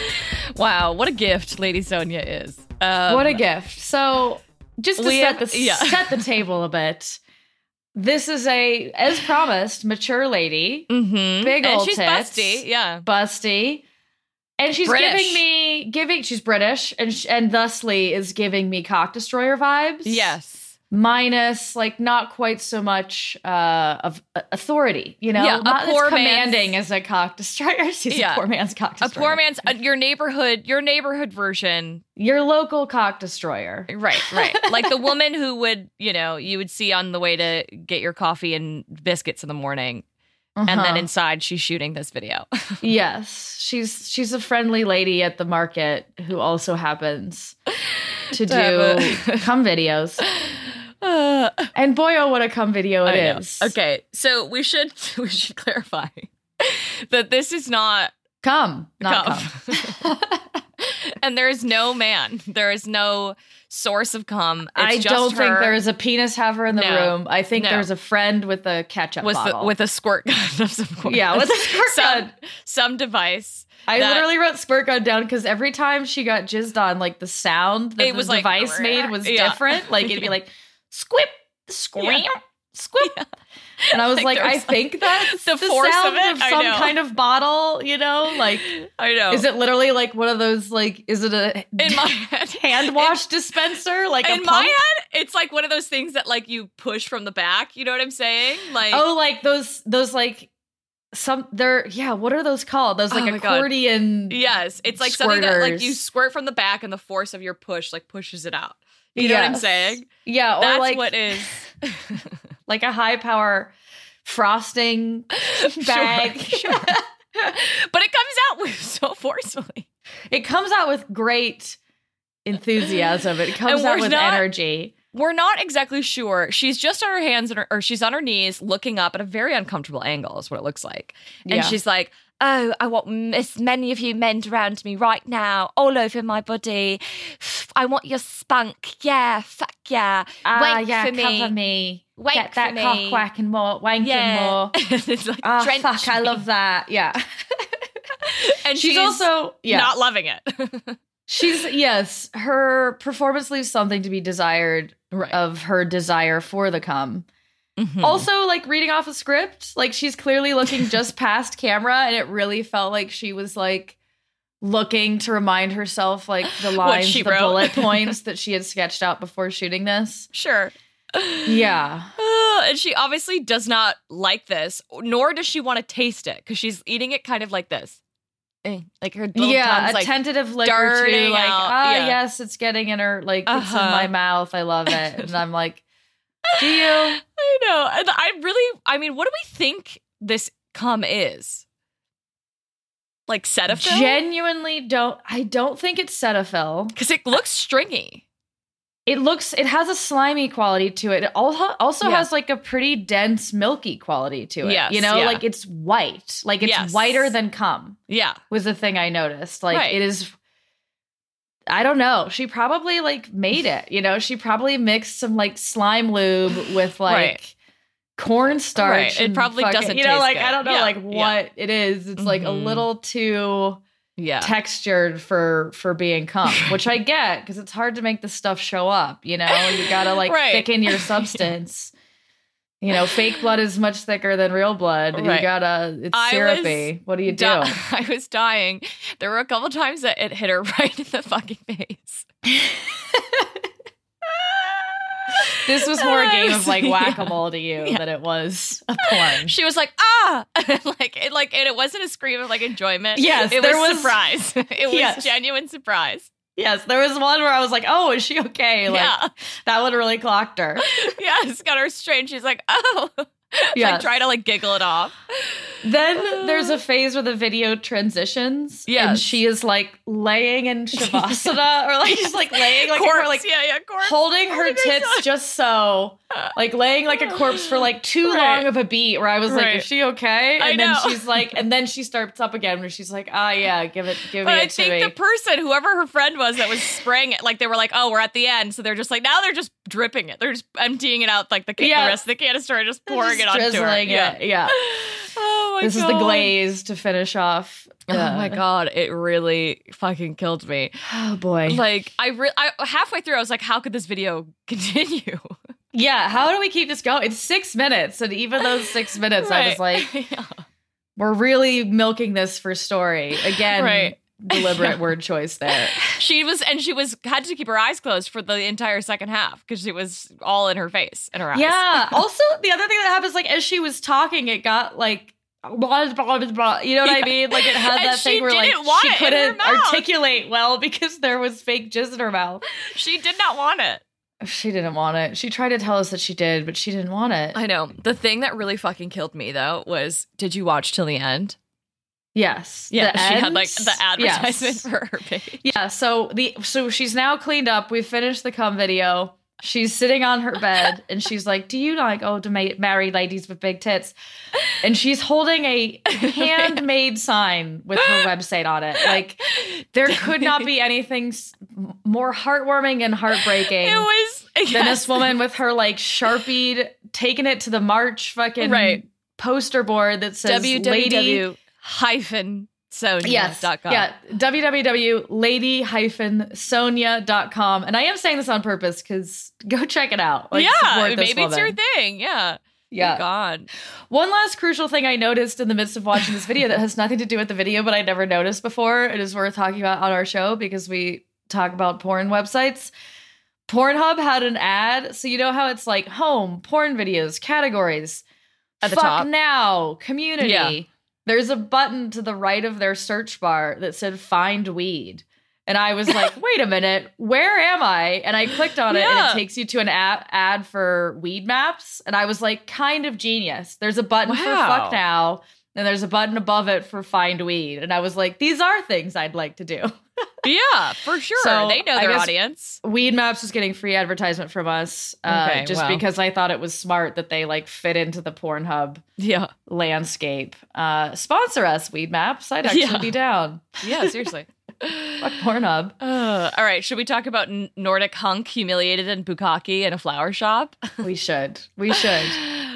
Wow, what a gift Lady Sonia is. Um, What a gift. So just to we set have- the, yeah. set the table a bit, this is a, as promised, mature lady, Mm-hmm. big and old she's tits, busty, yeah. busty. And she's British. giving me, giving, she's British, and sh- and thusly is giving me Cock Destroyer vibes. Yes. Minus, like, not quite so much uh, of uh, authority, you know? Yeah, a not poor as commanding man's- as a cock destroyer. She's Yeah. a poor man's cock A destroyer. poor man's, uh, your neighborhood, your neighborhood version. Your local cock destroyer. Right, right. Like the woman who would, you know, you would see on the way to get your coffee and biscuits in the morning. And then Uh-huh. inside, she's shooting this video. Yes, she's she's a friendly lady at the market who also happens to To have do a- cum videos. Uh, And boy, oh, what a cum video it I know. is. Okay, so we should we should clarify that this is not Cum, not cum. cum. And there is no man. There is no source of cum. It's I just don't think her there is a penis haver in the No. room. I think No. there's a friend with a ketchup with the, bottle. with a squirt gun of some kind. Yeah, with a squirt some, gun. Some device. I that- literally wrote squirt gun down because every time she got jizzed on, like the sound that It the was like, device made was yeah. different. Like it'd be like squip, scream, squip. And I was Like, like, there I was, like, think that's the the, force of sound it? of, I some know. kind of bottle, you know? Like, I know. is it literally like one of those, like, is it a in my head? hand wash dispenser? Like a in pump? my head, it's like one of those things that like you push from the back. You know what I'm saying? Like, Oh, like those, those like, some, they're, yeah, what are those called? Those Oh like my God. accordion. yes, it's like something that like you Squirters. squirt from the back, and the force of your push like pushes it out. You know what I'm Yes. saying? Yeah, or That's like, what is. like a high power frosting bag. Sure. But it comes out with so forcefully. It comes out with great enthusiasm. It comes And out we're with not- energy. We're not exactly sure. She's just on her hands and her, or she's on her knees looking up at a very uncomfortable angle is what it looks like. And Yeah. she's like, oh, I want as many of you men around me right now, all over my body. I want your spunk. Yeah, fuck yeah. Ah, Wank yeah, for me. cover me. Wank Get that for me. cock whacking more, wanking Yeah. more. It's like, Oh, drench fuck, I me. love that. Yeah. And she's, she's, also yeah. not loving it. She's yes, her performance leaves something to be desired Right. of her desire for the cum. Mhm. Also, like reading off a script, like she's clearly looking just past camera, and it really felt like she was like looking to remind herself like the lines, she the wrote. bullet points that she had sketched out before shooting this. Sure. Yeah. Uh, and she obviously does not like this, nor does she want to taste it because she's eating it kind of like this. Eh, Like her little yeah, tongue's a like, tentative lick or two, darting like, out, ah, yeah. yes, it's getting in her, like, it's in Uh-huh. my mouth. I love it. And I'm like, Do you? I know. And I really, I mean, what do we think this cum is? Like Cetaphil? Genuinely don't. I don't think it's Cetaphil. Because it looks stringy. It looks, it has a slimy quality to it. It al- also Yeah. has like a pretty dense, milky quality to it. Yes, you know, yeah. like it's white. Like it's Yes. whiter than cum Yeah. was the thing I noticed. Like Right. it is, I don't know. She probably like made it, you know, she probably mixed some like slime lube with like Right. cornstarch. Right. It and probably fucking- doesn't You know, taste like good. I don't know Yeah, like yeah. what it is. It's like a Mhm. little too Yeah. textured for for being cum, which I get because it's hard to make this stuff show up. You know, you gotta like Right. thicken your substance. You know, fake blood is much thicker than real blood. You Right. gotta, it's I syrupy. What do you do? Di- I was dying. There were a couple times that it hit her right in the fucking face. This was more a game of like Yeah. whack-a-mole to you Yeah. than it was a porn. She was like, ah, like it, like, and it wasn't a scream of like enjoyment. Yes, it there was, was- surprise. It was Yes. genuine surprise. Yes, there was one where I was like, "Oh, is she okay?" Like Yeah. that one really clocked her. Yes, got her straight. She's like, oh, Yes. like try to like giggle it off. Then there's a phase where the video transitions. Yes. And she is like laying in Shavasana or like just like laying like Corpse, her, like yeah, yeah, corpse. holding her Holding tits herself. just so, like laying like a corpse for like too Right. long of a beat where I was like, Right. is she okay? And I then know. she's like, and then she starts up again where she's like, ah, yeah, give it, give But me I it to think me. the person, whoever her friend was that was spraying it, like they were like, oh, we're at the end. So they're just like, now they're just dripping it. They're just emptying it out like the, ca- Yeah. the rest of the canister and just pouring Just it onto her. drizzling Yeah. it. Yeah. Oh my This god. is the glaze to finish off. Oh my the- god, it really fucking killed me. Oh boy. Like I, re- I halfway through, I was like, "How could this video continue?" Yeah, how do we keep this going? It's six minutes, and even those six minutes, I was Right. like, Yeah. we're really milking this for story. Again, Right. deliberate word choice there. She was, and she was had to keep her eyes closed for the entire second half because it was all in her face and her eyes. Yeah. Also, the other thing that happens, like, as she was talking, it got like, blah, blah, blah, blah, you know what I Yeah. mean? Like, it had And that she thing where, like, didn't want she it in her couldn't mouth. articulate well because there was fake jizz in her mouth. She did not want it. She didn't want it. She tried to tell us that she did, but she didn't want it. I know. The thing that really fucking killed me though was, did you watch till the end? Yes. Yeah, The she had end? like the advertisement Yes. for her page. Yeah, so the so she's now cleaned up. We finished the cum video. She's sitting on her bed and she's like, "Do you like oh to ma- marry ladies with big tits?" And she's holding a handmade sign with her website on it. Like there could not be anything s- more heartwarming and heartbreaking It was than yes. this woman with her like Sharpied, taking it to the March fucking Right. poster board that says w w lady. w hyphen sonia Yes. dot com. Yeah. w w w dot lady dash sonia dot com. And I am saying this on purpose because go check it out. Like, yeah, support this maybe it's your woman. thing. Yeah. Yeah. Oh, God. One last crucial thing I noticed in the midst of watching this video that has nothing to do with the video, but I never noticed before. It is worth talking about on our show because we talk about porn websites. Pornhub had an ad. So you know how it's like home, porn videos, categories, At the fuck top. now, community. Yeah. There's a button to the right of their search bar that said find weed. And I was like, wait a minute, where am I? And I clicked on it and Yeah. it takes you to an app ad for weed maps. And I was like, kind of genius. There's a button for Wow. fuck now. And there's a button above it for find weed. And I was like, these are things I'd like to do. Yeah, for sure. So, they know I their guess- audience. Weed Maps is getting free advertisement from us. Uh, Okay, just well. because I thought it was smart that they like fit into the Pornhub Yeah. landscape. Uh, sponsor us, Weed Maps. I'd actually Yeah. be down. Yeah, seriously. Fuck Pornhub. Uh, all right, should we talk about N- Nordic hunk humiliated in bukkake in a flower shop? We should. We should.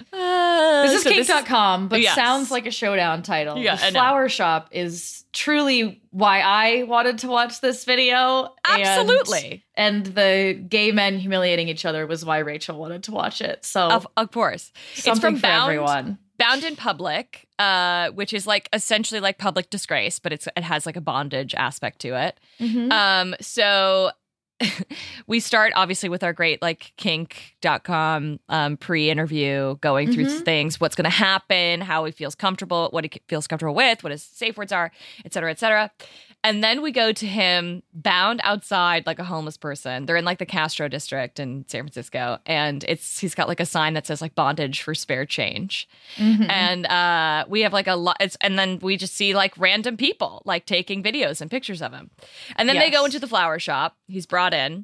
Uh, This is so kink dot com, but yes. sounds like a showdown title. Yeah, the I know. flower shop is truly why I wanted to watch this video. and- Absolutely. And, the gay men humiliating each other was why Rachel wanted to watch it. So Of, of course. something it's from for Bound, everyone. Bound in Public, uh, which is like essentially like public disgrace, but it's it has like a bondage aspect to it. Mhm. Um, so we start obviously with our great like kink dot com um, pre-interview, going through Mhm. things, what's going to happen, how he feels comfortable, what he feels comfortable with, what his safe words are, et cetera, et cetera. And then we go to him bound outside like a homeless person. They're in like the Castro district in San Francisco. And it's he's got like a sign that says like bondage for spare change. Mm-hmm. And uh, we have like a lot. It's, and then we just see like random people like taking videos and pictures of him. And then yes. they go into the flower shop. He's brought in.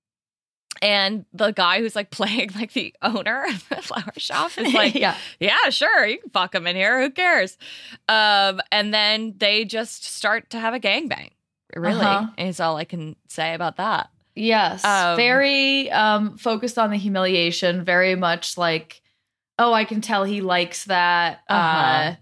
And the guy who's like playing like the owner of the flower shop is like, yeah, yeah, sure, you can fuck him in here. Who cares? Um, and then they just start to have a gangbang. Really, uh-huh. is all I can say about that. Yes, um, very um, focused on the humiliation. Very much like, oh, I can tell he likes that. Uh-huh. Uh,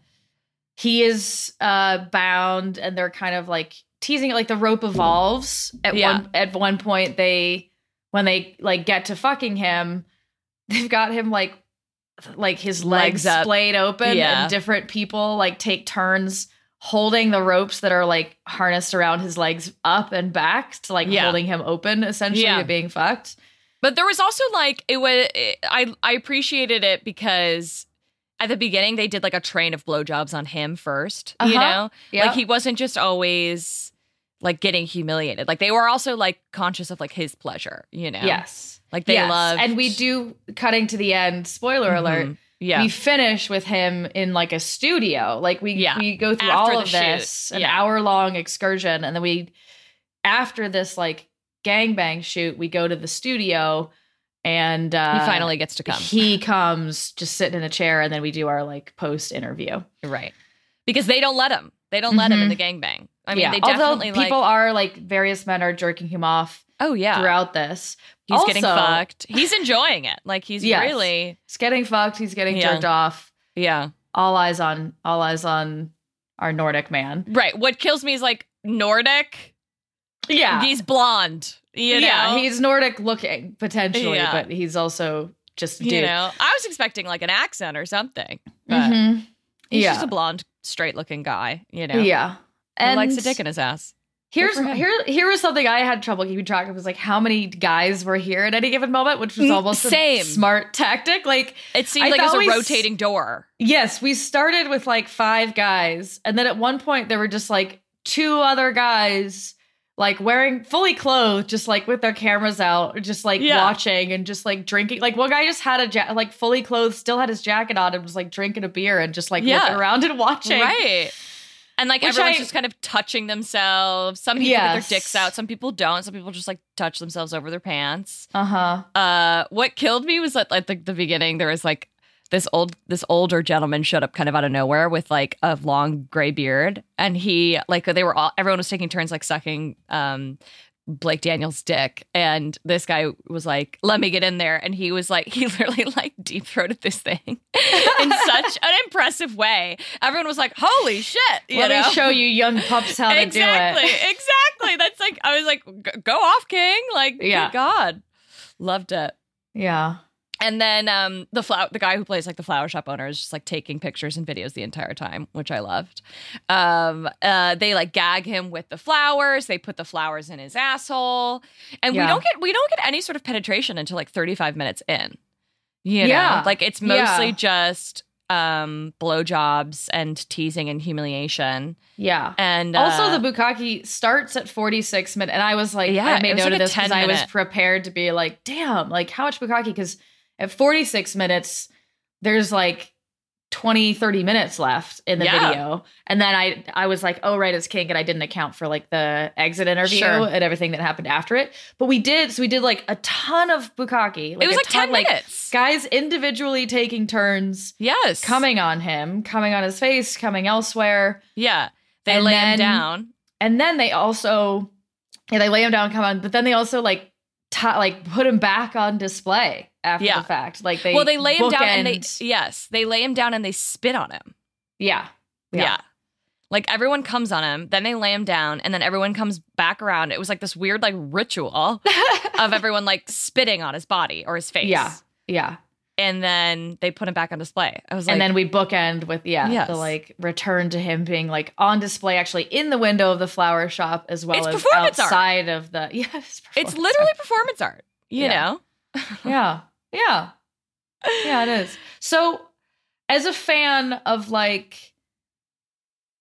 he is uh, bound, and they're kind of like teasing it. Like the rope evolves at yeah. one at one point. They. When they like get to fucking him, they've got him like like his legs, legs splayed open, yeah. and different people like take turns holding the ropes that are like harnessed around his legs up and back to like yeah. holding him open, essentially yeah. to being fucked. But there was also like it was it, I I appreciated it because at the beginning they did like a train of blowjobs on him first, uh-huh. you know, yep. like he wasn't just always. Like getting humiliated. Like they were also like conscious of like his pleasure, you know? Yes. Like they yes. loved. And we do, cutting to the end, spoiler mm-hmm. alert, yeah. we finish with him in like a studio. Like we, yeah. we go through after all of this, shoot. an yeah. hour long excursion. And then we, after this like gangbang shoot, we go to the studio and uh, he finally gets to come. He comes just sitting in a chair and then we do our like post interview. Right. Because they don't let him. They don't mm-hmm. let him in the gangbang. I mean, yeah. they definitely Although people like, are like various men are jerking him off. Oh yeah, throughout this, he's also, getting fucked. He's enjoying it. Like he's yes, really, he's getting fucked. He's getting yeah. jerked off. Yeah. All eyes on, all eyes on our Nordic man. Right. What kills me is like Nordic. Yeah. He's blonde. You know? Yeah. He's Nordic looking potentially, yeah. but he's also just a dude. You know, I was expecting like an accent or something. But mm-hmm. he's yeah. just a blonde, straight looking guy. You know. Yeah. And likes a dick in his ass. Here's here here was something I had trouble keeping track of, was like how many guys were here at any given moment, which was almost Same. a smart tactic. Like it seemed I like it was a we, rotating door. Yes, we started with like five guys, and then at one point there were just like two other guys like wearing fully clothed, just like with their cameras out, just like yeah. watching and just like drinking. Like one guy just had a ja- like fully clothed, still had his jacket on, and was like drinking a beer and just like yeah. looking around and watching. Right. And like Which everyone's I, just kind of touching themselves. Some people yes. get their dicks out. Some people don't. Some people just like touch themselves over their pants. Uh-huh. Uh, what killed me was that at the, the beginning, there was like this old, this older gentleman showed up kind of out of nowhere with like a long gray beard. And he like, they were all, everyone was taking turns like sucking um, Blake Daniels' dick. And this guy was like, let me get in there. And he was like, he literally like deep throated this thing in such an impressive way. Everyone was like, holy shit. You Let know? me show you young pups how to exactly, do it. Exactly. That's like, I was like, go off, King. Like, yeah. good God. Loved it. Yeah. And then um, the flower, the guy who plays like the flower shop owner is just like taking pictures and videos the entire time, which I loved. Um, uh, they like gag him with the flowers. They put the flowers in his asshole, and yeah. we don't get we don't get any sort of penetration until like thirty-five minutes in. You know, yeah. like it's mostly yeah. just um, blowjobs and teasing and humiliation. Yeah, and also uh, the bukkake starts at forty-six minutes, and I was like, yeah, I made note like of this because I was minute. prepared to be like, damn, like how much bukkake? Because at forty-six minutes, there's like twenty, thirty minutes left in the yeah. video. And then I I was like, oh, right, it's King. And I didn't account for like the exit interview sure. and everything that happened after it. But we did. So we did like a ton of bukkake. Like it was a like ton, ten minutes. Like, guys individually taking turns. Yes. Coming on him, coming on his face, coming elsewhere. Yeah. They and lay then, him down. And then they also, yeah, they lay him down, come on. But then they also like, t- like put him back on display. After yeah. the fact, like they well, they lay him down end. and they yes, they lay him down and they spit on him. Yeah. yeah, yeah, like everyone comes on him, then they lay him down, and then everyone comes back around. It was like this weird like ritual of everyone like spitting on his body or his face. Yeah, yeah, and then they put him back on display. I was like, and then we bookend with yeah, yes. the like return to him being like on display, actually in the window of the flower shop as well it's as outside art. of the yeah, it's, it's literally art. performance art. You yeah. know, yeah. Yeah. Yeah, it is. So, as a fan of like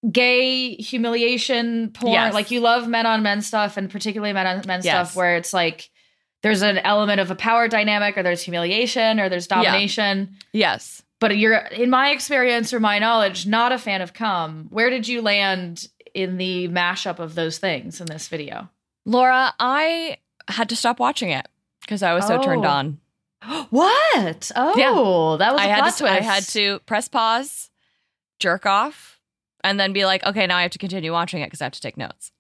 gay humiliation porn. Yes. Like you love men on men stuff, and particularly men on men Yes. stuff where it's like there's an element of a power dynamic, or there's humiliation, or there's domination. Yes. But you're, in my experience or my knowledge, not a fan of cum. Where did you land in the mashup of those things in this video? Laura, I had to stop watching it because I was so turned Oh. on. What? Oh, Yeah. that was a I had plot to twist. I had to press pause, jerk off, and then be like, okay, now I have to continue watching it because I have to take notes.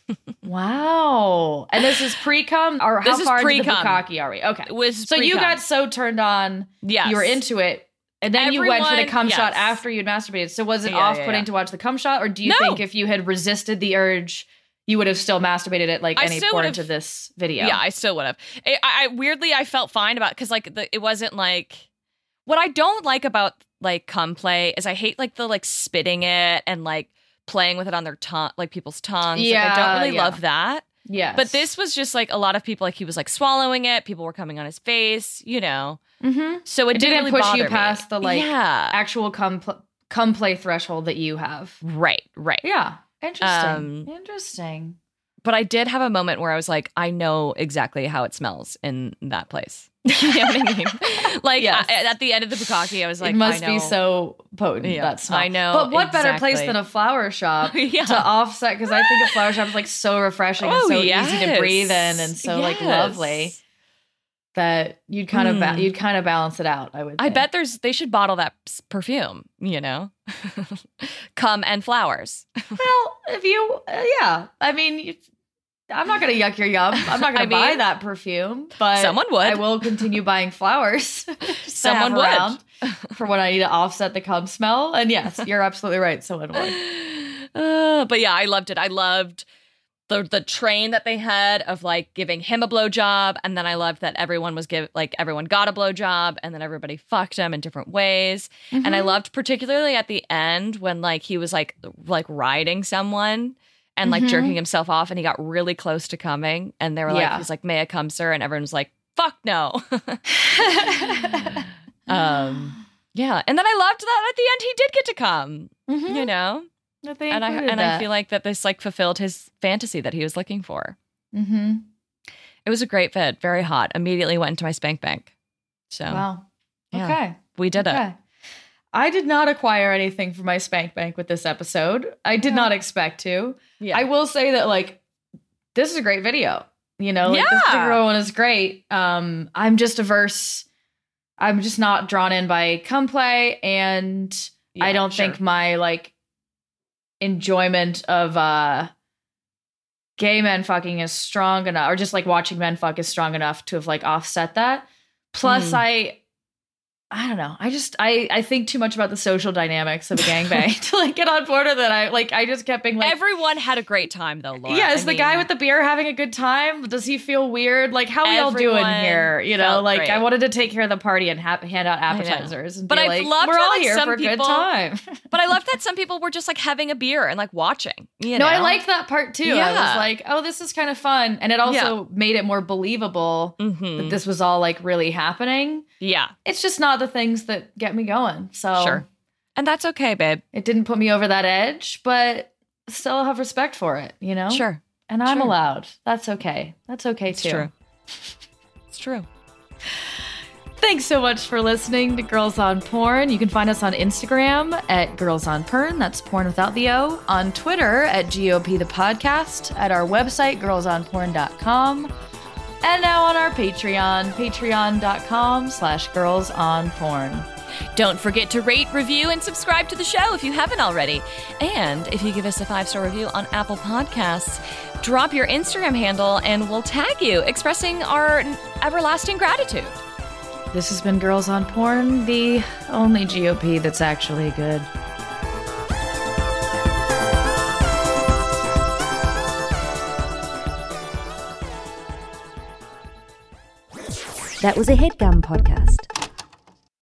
Wow. And this is pre-cum? Or how This is far into the pre-cum. bukkake are we? Okay. It was So you pre-cum. got so turned on, Yes. you were into it, and then you went for the Everyone- cum shot yes. after you'd masturbated. So was it Yeah, yeah, off-putting yeah. to watch the cum shot, or do you No. think if you had resisted the urge, you would have still masturbated at like I any still point would've- into this video? Yeah, I still would have. I, I weirdly, I felt fine about because like the, it wasn't like what I don't like about like cum play is I hate like the like spitting it and like playing with it on their tongue, like people's tongues. Like, I Yeah, don't really yeah. love that. Yes. But this was just like a lot of people, like he was like swallowing it. People were coming on his face, you know. Mm-hmm. So it, It didn't didn't really push bother you me. past the like yeah, actual cum, pl- cum play threshold that you have. right, right. Yeah. Interesting. Um, Interesting. But I did have a moment where I was like, I know exactly how it smells in that place. You know what I mean? Like Yes. I- at the end of the bukkake, I was like, it must I know. be so potent. Yeah, that smell. I know, But what better place exactly. than a flower shop Yeah. to offset? Because I think a flower shop is like so refreshing and Oh, so easy yes. to breathe in and so like Yes. lovely that you'd kind of ba- Mm. you'd kind of balance it out. I would. I think. bet there's they should bottle that s- perfume, you know, cum and flowers. Well, if you, uh, yeah, I mean, you, I'm not gonna yuck your yum. I'm not gonna I buy mean, that perfume, but someone would. I will continue buying flowers. just to Someone have would. around for when I need to offset the cum smell. And yes, you're absolutely right. Someone would. Uh, but yeah, I loved it. I loved the the train that they had of like giving him a blowjob, and then I loved that everyone was give like everyone got a blowjob, and then everybody fucked him in different ways. And I loved particularly at the end when like he was like like riding someone and like Mhm. jerking himself off, and he got really close to coming, and they were like, Yeah. he's like, "May I come, sir?" And everyone was like, "Fuck no." um, yeah, and then I loved that at the end he did get to come. Mhm. You know. That they And I included and I that. feel like that this like fulfilled his fantasy that he was looking for. Mm-hmm. It was a great fit, very hot. Immediately went into my spank bank. So Wow. yeah. Okay. we did it. Okay. I did not acquire anything for my spank bank with this episode. I did not expect to. Yeah. I will say that like this is a great video. You know, like this Yeah. particular one is great. Um, I'm just averse. I'm just not drawn in by cum play, and Yeah, I don't sure. think my like enjoyment of uh gay men fucking is strong enough, or just like watching men fuck is strong enough to have like offset that. Plus, Mm. I I don't know. I just I I think too much about the social dynamics of a gangbang to like get on board with it. I like I just kept being like, Everyone had a great time though, Laura. yeah, I is the guy mean, with the beer having a good time? Does he feel weird? Like, how are we all doing Everyone here? You know, felt like great. I wanted to take care of the party and ha- hand out know. appetizers, and But be I've like, loved we're that, all like, here some for a good people- time. But I loved that some people were just like having a beer and like watching. You No, know? I liked that part too. I Yeah. was like, oh, this is kind of fun, and it also made it more believable Mhm. that this was all like really happening. Yeah, It's just not the things that get me going. So sure. And that's okay, babe. it didn't put me over that edge, but still have respect for it, you know? Sure. And I'm Sure. allowed. That's okay. That's okay It's too. true. It's true. Thanks so much for listening to Girls on Porn. You can find us on Instagram at Girls on Porn. That's porn without the O. On Twitter at G O P the podcast. At our website, girls on porn dot com. And now on our Patreon, patreon.com slash girls on porn. Don't forget to rate, review, and subscribe to the show if you haven't already. And if you give us a five-star review on Apple Podcasts, drop your Instagram handle and we'll tag you, expressing our everlasting gratitude. This has been Girls on Porn, the only G O P that's actually good. That was a HeadGum podcast.